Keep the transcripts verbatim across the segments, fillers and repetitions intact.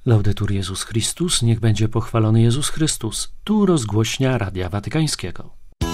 Laudetur Jezus Chrystus, niech będzie pochwalony Jezus Chrystus. Tu rozgłośnia Radia Watykańskiego.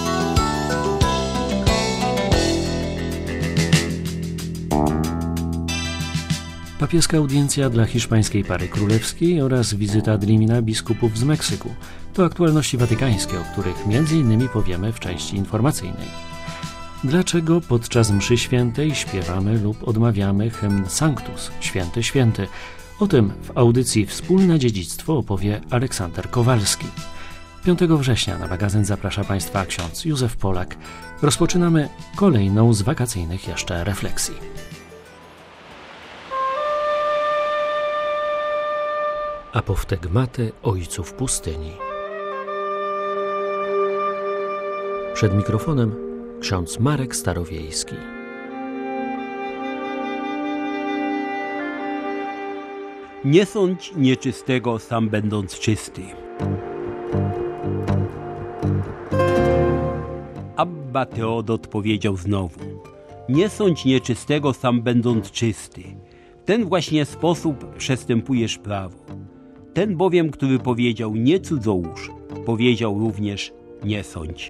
Papieska audiencja dla hiszpańskiej pary królewskiej oraz wizyta ad limina biskupów z Meksyku. To aktualności watykańskie, o których między innymi powiemy w części informacyjnej. Dlaczego podczas mszy świętej śpiewamy lub odmawiamy hymn Sanctus, Święty, Święty? O tym w audycji Wspólne Dziedzictwo opowie Aleksander Kowalski. piątego września na magazyn zaprasza Państwa ksiądz Józef Polak. Rozpoczynamy kolejną z wakacyjnych jeszcze refleksji. Apoftegmaty ojców pustyni. Przed mikrofonem ksiądz Marek Starowiejski. Nie sądź nieczystego, sam będąc czysty. Abba Teodot powiedział znowu: nie sądź nieczystego, sam będąc czysty. W ten właśnie sposób przestępujesz prawo. Ten bowiem, który powiedział nie cudzołóż, powiedział również nie sądź.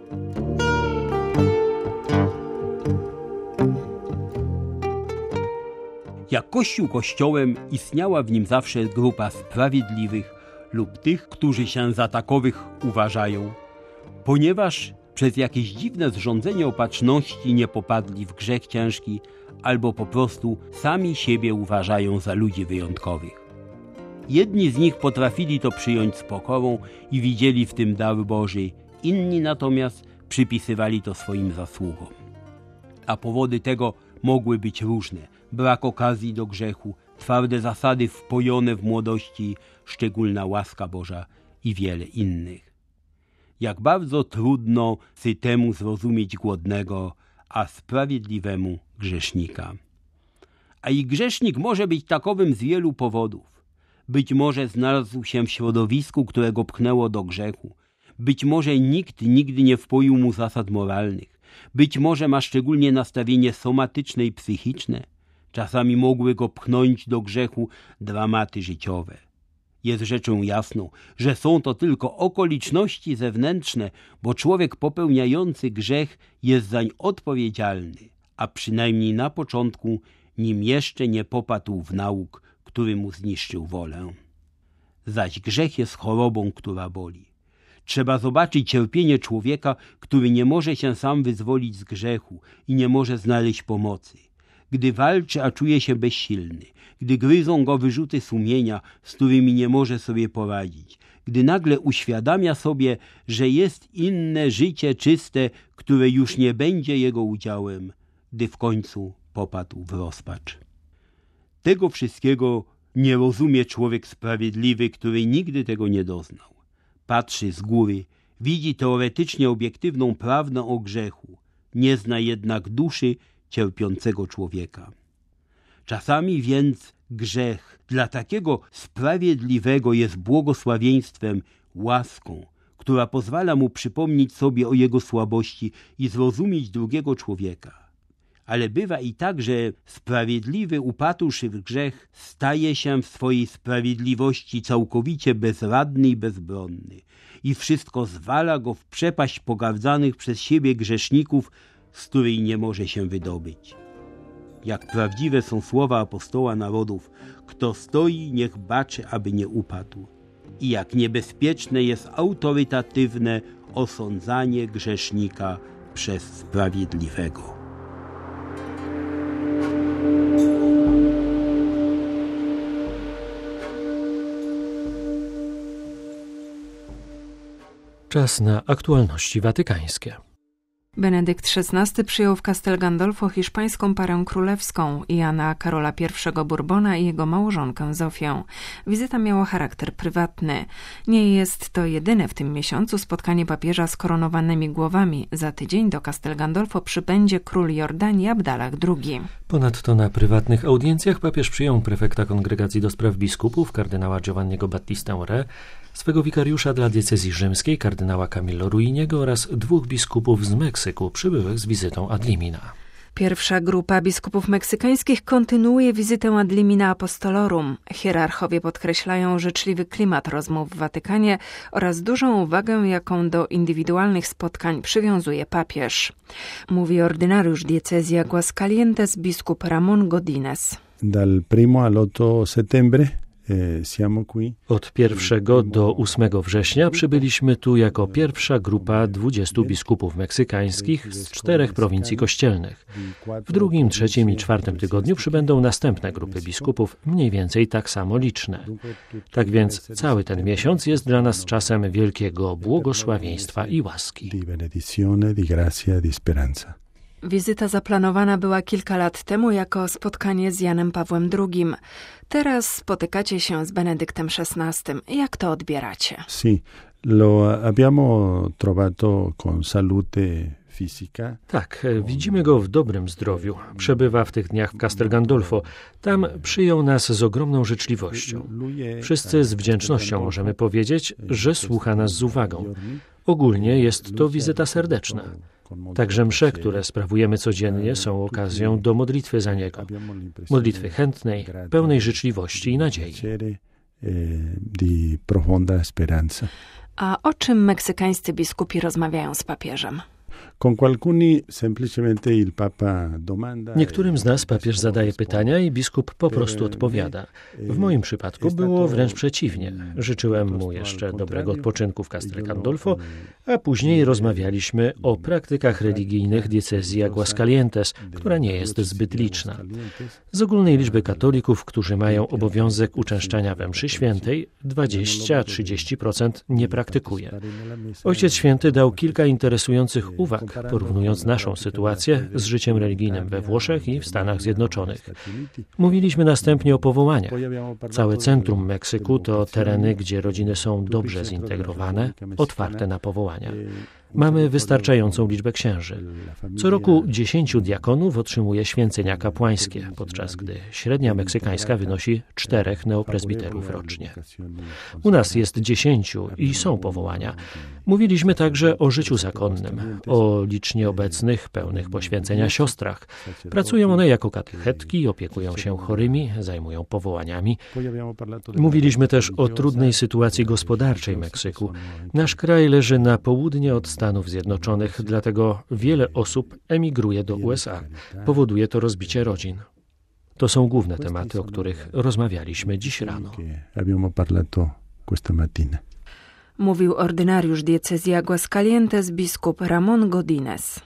Jak Kościół Kościołem, istniała w nim zawsze grupa sprawiedliwych lub tych, którzy się za takowych uważają, ponieważ przez jakieś dziwne zrządzenie opatrzności nie popadli w grzech ciężki albo po prostu sami siebie uważają za ludzi wyjątkowych. Jedni z nich potrafili to przyjąć z pokorą i widzieli w tym dar Boży, inni natomiast przypisywali to swoim zasługom. A powody tego mogły być różne: brak okazji do grzechu, twarde zasady wpojone w młodości, szczególna łaska Boża i wiele innych. Jak bardzo trudno sytemu zrozumieć głodnego, a sprawiedliwemu grzesznika. A i grzesznik może być takowym z wielu powodów. Być może znalazł się w środowisku, które go pchnęło do grzechu. Być może nikt nigdy nie wpoił mu zasad moralnych. Być może ma szczególnie nastawienie somatyczne i psychiczne. Czasami mogły go pchnąć do grzechu dramaty życiowe. Jest rzeczą jasną, że są to tylko okoliczności zewnętrzne, bo człowiek popełniający grzech jest zań odpowiedzialny, a przynajmniej na początku, nim jeszcze nie popadł w nauk, który mu zniszczył wolę. Zaś grzech jest chorobą, która boli. Trzeba zobaczyć cierpienie człowieka, który nie może się sam wyzwolić z grzechu i nie może znaleźć pomocy. Gdy walczy, a czuje się bezsilny, gdy gryzą go wyrzuty sumienia, z którymi nie może sobie poradzić, gdy nagle uświadamia sobie, że jest inne życie czyste, które już nie będzie jego udziałem, gdy w końcu popadł w rozpacz. Tego wszystkiego nie rozumie człowiek sprawiedliwy, który nigdy tego nie doznał. Patrzy z góry, widzi teoretycznie obiektywną prawdę o grzechu, nie zna jednak duszy cierpiącego człowieka. Czasami więc grzech dla takiego sprawiedliwego jest błogosławieństwem, łaską, która pozwala mu przypomnieć sobie o jego słabości i zrozumieć drugiego człowieka. Ale bywa i tak, że sprawiedliwy, upadłszy w grzech, staje się w swojej sprawiedliwości całkowicie bezradny i bezbronny i wszystko zwala go w przepaść pogardzanych przez siebie grzeszników, z której nie może się wydobyć. Jak prawdziwe są słowa apostoła narodów: kto stoi, niech baczy, aby nie upadł. I jak niebezpieczne jest autorytatywne osądzanie grzesznika przez sprawiedliwego. Czas na aktualności watykańskie. Benedykt szesnasty przyjął w Castel Gandolfo hiszpańską parę królewską, Jana Karola pierwszego Bourbona i jego małżonkę Zofię. Wizyta miała charakter prywatny. Nie jest to jedyne w tym miesiącu spotkanie papieża z koronowanymi głowami. Za tydzień do Castel Gandolfo przybędzie król Jordanii Abdallah drugi. Ponadto na prywatnych audiencjach papież przyjął prefekta Kongregacji do Spraw Biskupów, kardynała Giovanniego Battistę Re, swego wikariusza dla diecezji rzymskiej, kardynała Camillo Ruiniego oraz dwóch biskupów z Meksyku przybyłych z wizytą ad limina. Pierwsza grupa biskupów meksykańskich kontynuuje wizytę ad limina apostolorum. Hierarchowie podkreślają życzliwy klimat rozmów w Watykanie oraz dużą uwagę, jaką do indywidualnych spotkań przywiązuje papież. Mówi ordynariusz diecezji Aguascalientes biskup Ramón Godínez. Dal primo al otro settembre Od pierwszego do ósmego września przybyliśmy tu jako pierwsza grupa dwudziestu biskupów meksykańskich z czterech prowincji kościelnych. W drugim, trzecim i czwartym tygodniu przybędą następne grupy biskupów, mniej więcej tak samo liczne. Tak więc cały ten miesiąc jest dla nas czasem wielkiego błogosławieństwa i łaski. Wizyta zaplanowana była kilka lat temu jako spotkanie z Janem Pawłem drugim. Teraz spotykacie się z Benedyktem szesnastym. Jak to odbieracie? Sí, lo abbiamo trovato con salute fisica. Tak, widzimy go w dobrym zdrowiu. Przebywa w tych dniach w Castel Gandolfo. Tam przyjął nas z ogromną życzliwością. Wszyscy z wdzięcznością możemy powiedzieć, że słucha nas z uwagą. Ogólnie jest to wizyta serdeczna. Także msze, które sprawujemy codziennie, są okazją do modlitwy za niego. Modlitwy chętnej, pełnej życzliwości i nadziei. A o czym meksykańscy biskupi rozmawiają z papieżem? Niektórym z nas papież zadaje pytania i biskup po prostu odpowiada. W moim przypadku było wręcz przeciwnie. Życzyłem mu jeszcze dobrego odpoczynku w Castel Gandolfo, a później rozmawialiśmy o praktykach religijnych diecezji Aguascalientes, która nie jest zbyt liczna. Z ogólnej liczby katolików, którzy mają obowiązek uczęszczania we mszy świętej, dwadzieścia do trzydziestu procent nie praktykuje. Ojciec Święty dał kilka interesujących uwag, porównując naszą sytuację z życiem religijnym we Włoszech i w Stanach Zjednoczonych. Mówiliśmy następnie o powołaniach. Całe centrum Meksyku to tereny, gdzie rodziny są dobrze zintegrowane, otwarte na powołania. Mamy wystarczającą liczbę księży. Co roku dziesięciu diakonów otrzymuje święcenia kapłańskie, podczas gdy średnia meksykańska wynosi czterech neopresbiterów rocznie. U nas jest dziesięciu i są powołania. Mówiliśmy także o życiu zakonnym, o licznie obecnych, pełnych poświęcenia siostrach. Pracują one jako katechetki, opiekują się chorymi, zajmują powołaniami. Mówiliśmy też o trudnej sytuacji gospodarczej Meksyku. Nasz kraj leży na południe od Stanów Zjednoczonych, dlatego wiele osób emigruje do U S A. Powoduje to rozbicie rodzin. To są główne tematy, o których rozmawialiśmy dziś rano. Mówił ordynariusz diecezji Aguascalientes biskup Ramón Godínez.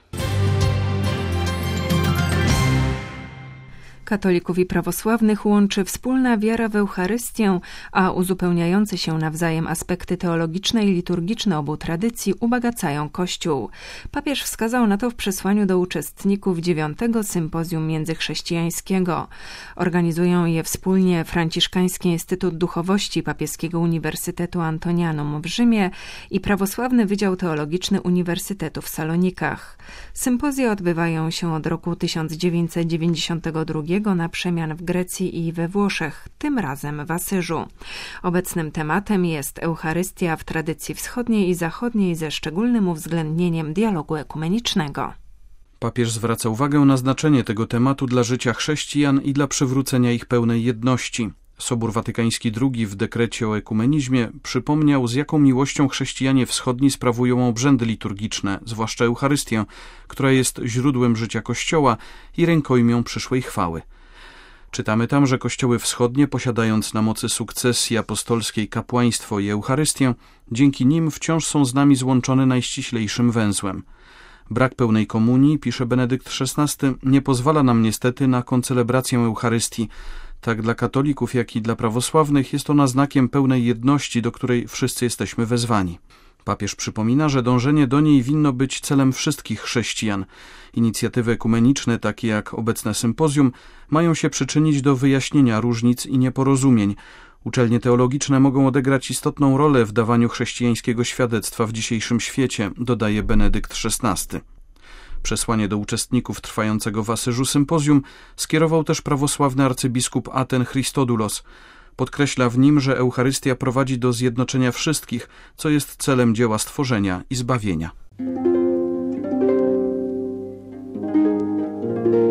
Katolików i prawosławnych łączy wspólna wiara w Eucharystię, a uzupełniające się nawzajem aspekty teologiczne i liturgiczne obu tradycji ubagacają Kościół. Papież wskazał na to w przesłaniu do uczestników dziewiątego sympozjum międzychrześcijańskiego. Organizują je wspólnie Franciszkański Instytut Duchowości Papieskiego Uniwersytetu Antonianum w Rzymie i Prawosławny Wydział Teologiczny Uniwersytetu w Salonikach. Sympozje odbywają się od roku tysiąc dziewięćset dziewięćdziesiątego drugiego na przemian w Grecji i we Włoszech, tym razem w Asyżu. Obecnym tematem jest Eucharystia w tradycji wschodniej i zachodniej ze szczególnym uwzględnieniem dialogu ekumenicznego. Papież zwraca uwagę na znaczenie tego tematu dla życia chrześcijan i dla przywrócenia ich pełnej jedności. Sobór Watykański drugi w dekrecie o ekumenizmie przypomniał, z jaką miłością chrześcijanie wschodni sprawują obrzędy liturgiczne, zwłaszcza Eucharystię, która jest źródłem życia Kościoła i rękojmią przyszłej chwały. Czytamy tam, że kościoły wschodnie, posiadając na mocy sukcesji apostolskiej kapłaństwo i Eucharystię, dzięki nim wciąż są z nami złączone najściślejszym węzłem. Brak pełnej komunii, pisze Benedykt szesnasty, nie pozwala nam niestety na koncelebrację Eucharystii. Tak dla katolików, jak i dla prawosławnych jest ona znakiem pełnej jedności, do której wszyscy jesteśmy wezwani. Papież przypomina, że dążenie do niej winno być celem wszystkich chrześcijan. Inicjatywy ekumeniczne, takie jak obecne sympozjum, mają się przyczynić do wyjaśnienia różnic i nieporozumień. Uczelnie teologiczne mogą odegrać istotną rolę w dawaniu chrześcijańskiego świadectwa w dzisiejszym świecie, dodaje Benedykt szesnasty. Przesłanie do uczestników trwającego w Asyżu sympozjum skierował też prawosławny arcybiskup Aten Christodoulos. Podkreśla w nim, że Eucharystia prowadzi do zjednoczenia wszystkich, co jest celem dzieła stworzenia i zbawienia.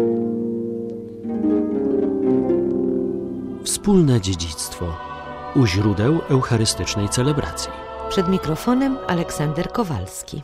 wspólne dziedzictwo u źródeł eucharystycznej celebracji. Przed mikrofonem Aleksander Kowalski.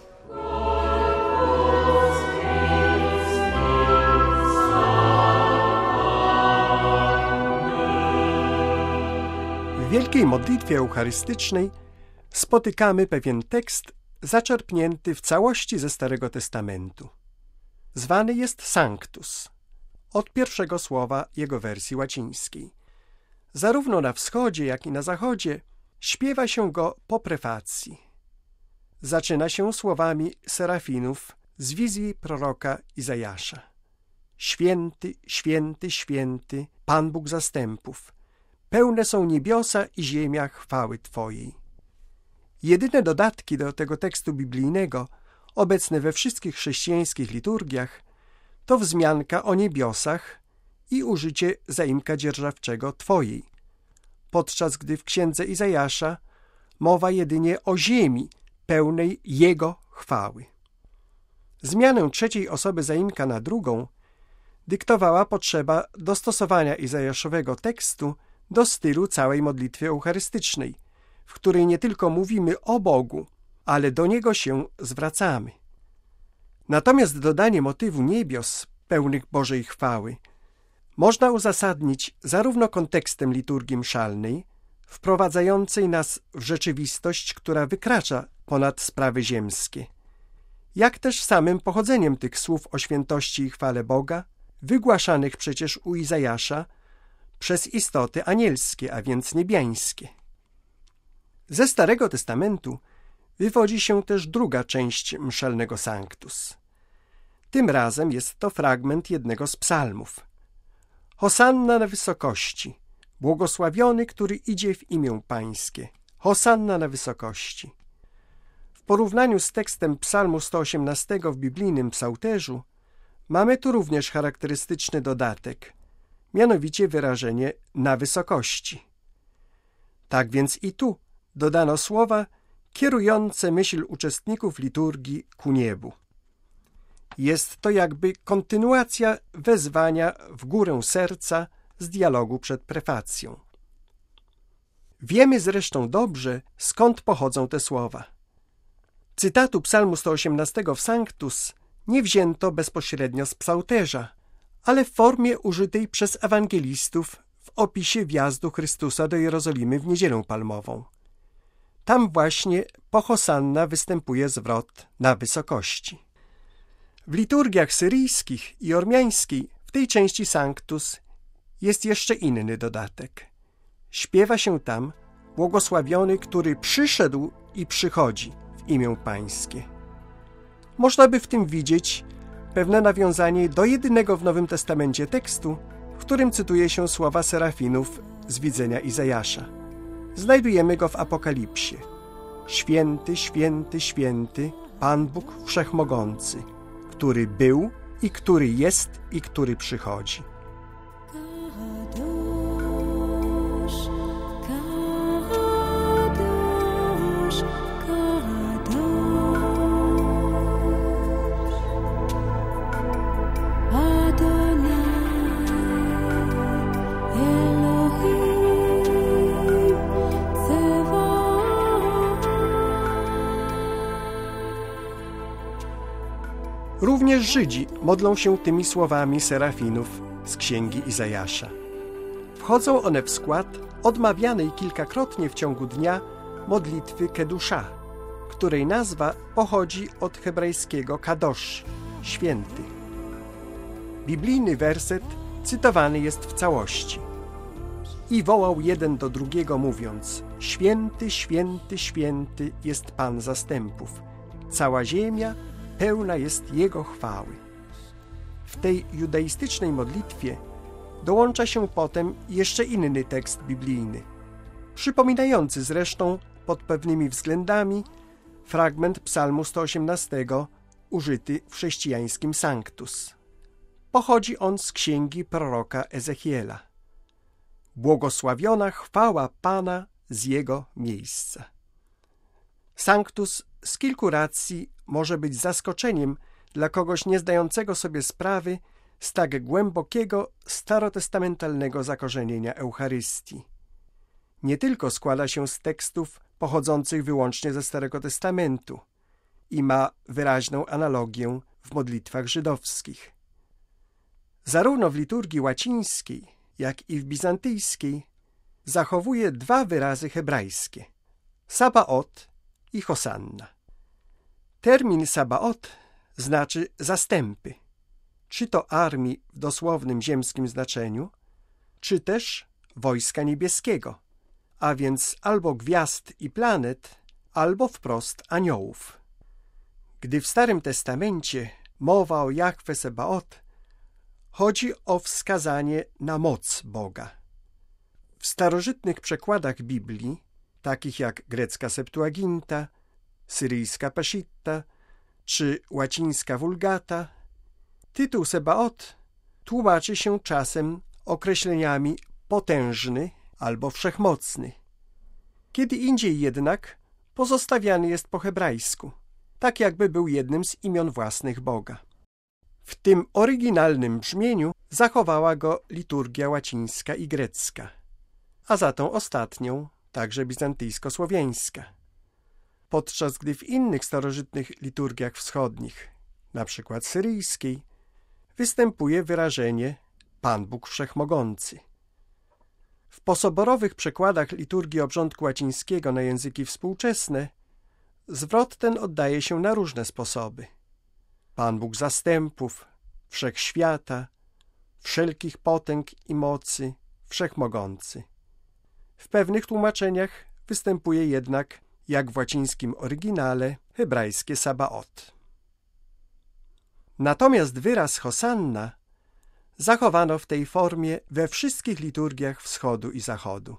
W wielkiej modlitwie eucharystycznej spotykamy pewien tekst zaczerpnięty w całości ze Starego Testamentu. Zwany jest Sanctus, od pierwszego słowa jego wersji łacińskiej. Zarówno na wschodzie, jak i na zachodzie śpiewa się go po prefacji. Zaczyna się słowami serafinów z wizji proroka Izajasza. Święty, święty, święty, Pan Bóg zastępów. Pełne są niebiosa i ziemia chwały Twojej. Jedyne dodatki do tego tekstu biblijnego, obecne we wszystkich chrześcijańskich liturgiach, to wzmianka o niebiosach i użycie zaimka dzierżawczego Twojej, podczas gdy w księdze Izajasza mowa jedynie o ziemi pełnej Jego chwały. Zmianę trzeciej osoby zaimka na drugą dyktowała potrzeba dostosowania izajaszowego tekstu do stylu całej modlitwy eucharystycznej, w której nie tylko mówimy o Bogu, ale do Niego się zwracamy. Natomiast dodanie motywu niebios pełnych Bożej chwały można uzasadnić zarówno kontekstem liturgii mszalnej, wprowadzającej nas w rzeczywistość, która wykracza ponad sprawy ziemskie, jak też samym pochodzeniem tych słów o świętości i chwale Boga, wygłaszanych przecież u Izajasza przez istoty anielskie, a więc niebiańskie. Ze Starego Testamentu wywodzi się też druga część mszalnego Sanctus. Tym razem jest to fragment jednego z psalmów. Hosanna na wysokości, błogosławiony, który idzie w imię Pańskie. Hosanna na wysokości. W porównaniu z tekstem psalmu sto osiemnastego w biblijnym psałterzu mamy tu również charakterystyczny dodatek, mianowicie wyrażenie na wysokości. Tak więc i tu dodano słowa kierujące myśl uczestników liturgii ku niebu. Jest to jakby kontynuacja wezwania w górę serca z dialogu przed prefacją. Wiemy zresztą dobrze, skąd pochodzą te słowa. Cytatu psalmu sto osiemnastego w Sanctus nie wzięto bezpośrednio z psałterza, ale w formie użytej przez ewangelistów w opisie wjazdu Chrystusa do Jerozolimy w Niedzielę Palmową. Tam właśnie po Hosanna występuje zwrot na wysokości. W liturgiach syryjskich i ormiańskiej w tej części Sanctus jest jeszcze inny dodatek. Śpiewa się tam błogosławiony, który przyszedł i przychodzi w imię Pańskie. Można by w tym widzieć pewne nawiązanie do jedynego w Nowym Testamencie tekstu, w którym cytuje się słowa serafinów z widzenia Izajasza. Znajdujemy go w Apokalipsie. Święty, święty, święty, Pan Bóg Wszechmogący, który był i który jest i który przychodzi. Również Żydzi modlą się tymi słowami serafinów z księgi Izajasza. Wchodzą one w skład odmawianej kilkakrotnie w ciągu dnia modlitwy Kedusza, której nazwa pochodzi od hebrajskiego kadosz, święty. Biblijny werset cytowany jest w całości. I wołał jeden do drugiego, mówiąc: Święty, święty, święty jest Pan zastępów. Cała ziemia pełna jest Jego chwały. W tej judaistycznej modlitwie dołącza się potem jeszcze inny tekst biblijny, przypominający zresztą pod pewnymi względami fragment psalmu sto osiemnastego użyty w chrześcijańskim Sanctus. Pochodzi on z księgi proroka Ezechiela. Błogosławiona chwała Pana z Jego miejsca. Sanctus z kilku racji może być zaskoczeniem dla kogoś niezdającego sobie sprawy z tak głębokiego starotestamentalnego zakorzenienia Eucharystii. Nie tylko składa się z tekstów pochodzących wyłącznie ze Starego Testamentu i ma wyraźną analogię w modlitwach żydowskich. Zarówno w liturgii łacińskiej, jak i w bizantyjskiej zachowuje dwa wyrazy hebrajskie – Sabaot i Hosanna. Termin Sabaot znaczy zastępy, czy to armii w dosłownym ziemskim znaczeniu, czy też wojska niebieskiego, a więc albo gwiazd i planet, albo wprost aniołów. Gdy w Starym Testamencie mowa o Jahwe Sebaot, chodzi o wskazanie na moc Boga. W starożytnych przekładach Biblii, takich jak grecka Septuaginta, syryjska Peshitta czy łacińska Vulgata, tytuł Sebaot tłumaczy się czasem określeniami potężny albo wszechmocny. Kiedy indziej jednak pozostawiany jest po hebrajsku, tak jakby był jednym z imion własnych Boga. W tym oryginalnym brzmieniu zachowała go liturgia łacińska i grecka, a za tą ostatnią także bizantyjsko-słowiańska. Podczas gdy w innych starożytnych liturgiach wschodnich, na przykład syryjskiej, występuje wyrażenie Pan Bóg Wszechmogący. W posoborowych przekładach liturgii obrządku łacińskiego na języki współczesne zwrot ten oddaje się na różne sposoby. Pan Bóg zastępów, wszechświata, wszelkich potęg i mocy, wszechmogący. W pewnych tłumaczeniach występuje jednak, jak w łacińskim oryginale, hebrajskie Sabaot. Natomiast wyraz Hosanna zachowano w tej formie we wszystkich liturgiach wschodu i zachodu.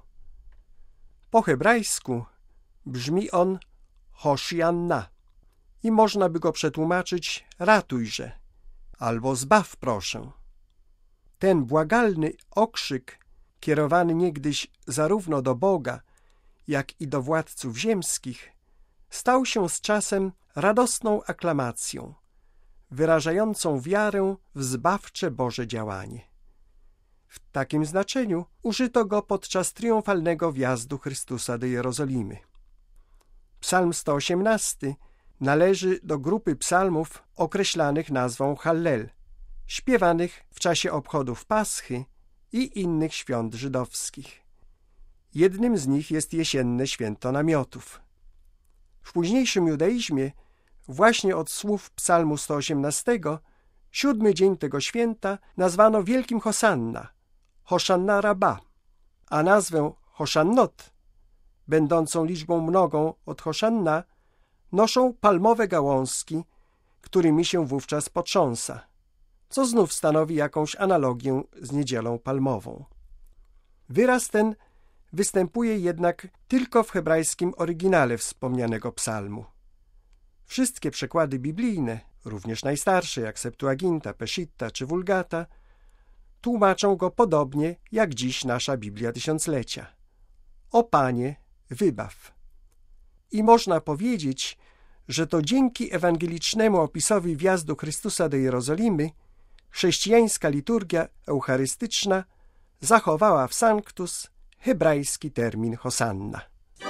Po hebrajsku brzmi on Hoshianna i można by go przetłumaczyć ratujże albo zbaw proszę. Ten błagalny okrzyk, kierowany niegdyś zarówno do Boga, jak i do władców ziemskich, stał się z czasem radosną aklamacją, wyrażającą wiarę w zbawcze Boże działanie. W takim znaczeniu użyto go podczas triumfalnego wjazdu Chrystusa do Jerozolimy. Psalm sto osiemnasty należy do grupy psalmów określanych nazwą Hallel, śpiewanych w czasie obchodów Paschy i innych świąt żydowskich. Jednym z nich jest jesienne święto namiotów. W późniejszym judaizmie właśnie od słów psalmu sto osiemnastego siódmy dzień tego święta nazwano Wielkim Hosanna, Hosanna Rabba, a nazwę Hoshannot, będącą liczbą mnogą od Hosanna, noszą palmowe gałązki, którymi się wówczas potrząsa, co znów stanowi jakąś analogię z niedzielą palmową. Wyraz ten występuje jednak tylko w hebrajskim oryginale wspomnianego psalmu. Wszystkie przekłady biblijne, również najstarsze jak Septuaginta, Peshitta czy Vulgata, tłumaczą go podobnie jak dziś nasza Biblia Tysiąclecia. O Panie, wybaw. I można powiedzieć, że to dzięki ewangelicznemu opisowi wjazdu Chrystusa do Jerozolimy chrześcijańska liturgia eucharystyczna zachowała w Sanctus hebrajski termin Hosanna.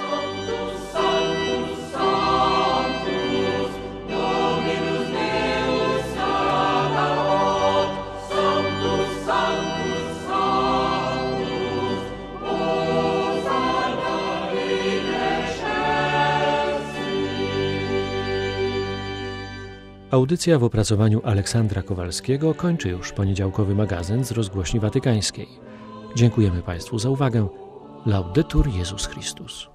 Audycja w opracowaniu Aleksandra Kowalskiego kończy już poniedziałkowy magazyn z Rozgłośni Watykańskiej. Dziękujemy Państwu za uwagę. Laudetur Jezus Chrystus.